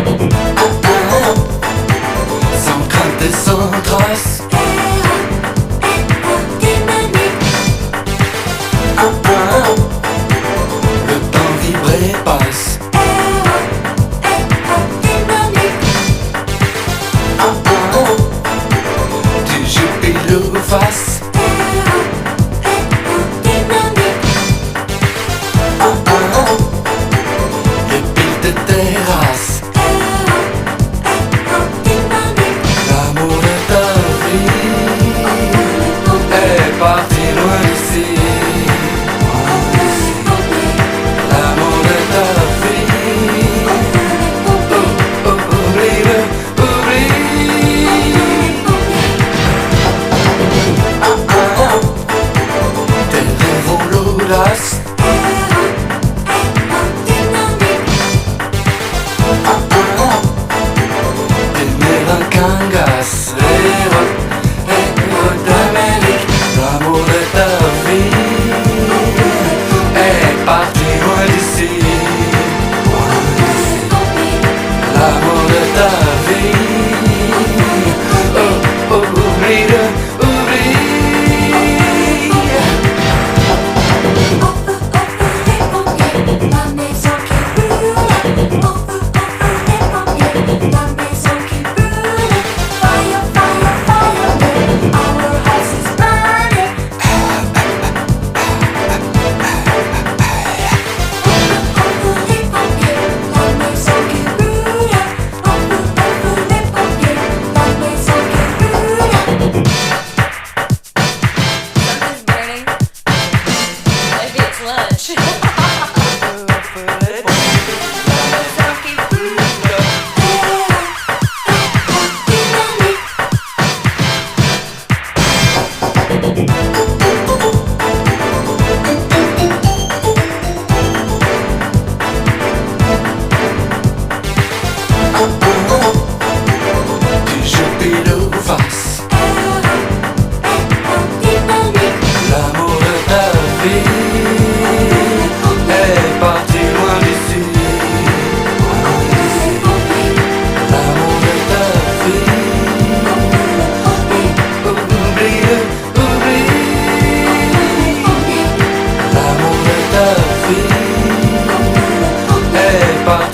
Sans crainte et sans trace. Le temps vibre et passe. Tu joues pile ou face. Le pile de terrasse. L'amour de ta vie est parti loin d'ici. L'amour de ta vie, oh, oublie-le, oublie. Tes rêves ont l'audace. T'aimer un cangas. D'Amérique. L'amour de ta vie est parti loin d'ici. L'amour de ta vie, oh, oublie-le, oublie. La maison qui brûle, la maison qui brûle. Fire, fire, fire, our house is burning. La maison qui brûle, la maison qui brûle. Something's burning. Maybe it's lunch. Tu joues pile ou face. L'amour de ta vie est parti loin d'ici. L'amour de ta vie, oublie-le, oublie. L'amour de ta vie est parti